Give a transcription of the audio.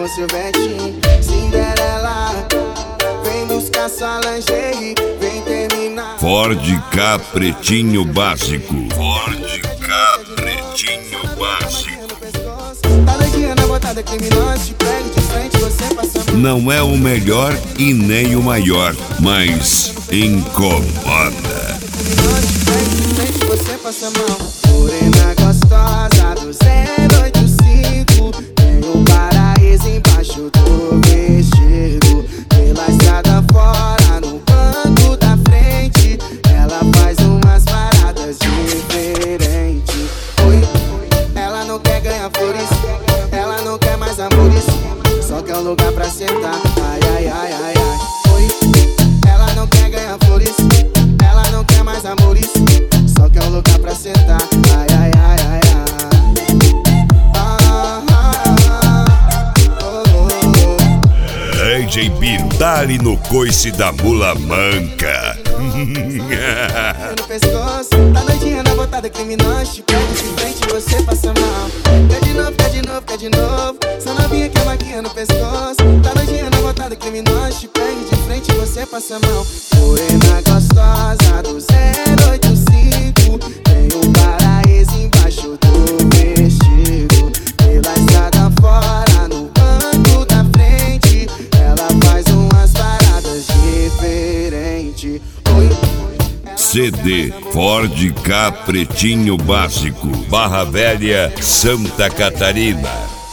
com Silvete. Cinderela, vem buscar sua lingerie, vem terminar. Ford Ka Pretinho Básico. Ford Ka Pretinho Básico. Tá doidinha na botada criminosa, te pego de frente, você passa a mão. Não é o melhor e nem o maior, mas incomoda. Criminosa, te pego de frente, você passa a mão. Morena gostosa do 085, tem um paraíso embaixo do vestido. Pela estrada fora, no banco da frente, ela faz umas paradas diferentes. Oi, ela não quer ganhar flores, ela não quer mais amores, só quer um lugar pra sentar. Ai, ai, ai, ai, ai. Oi, ela não quer ganhar flores, ela não quer mais amores, só quer um lugar pra sentar. Ai, ai, ai, ai, ai. DJ Bidali no coice da mula manca. No pescoço, tá doidinha na botada criminosa, te pego de frente, você passa mal. Quer de novo, quer de novo, quer de novo. Só novinha que é maquinha no pescoço, tá doidinha na botada criminosa, te pego de frente, você passa mal. Morena gostosa do 085, tem um paraíso embaixo do vestido. Pela estrada fora, no banco da frente, ela faz umas paradas diferentes. Oi, CD Ford Ka Pretinho Básico, Barra Velha, Santa Catarina.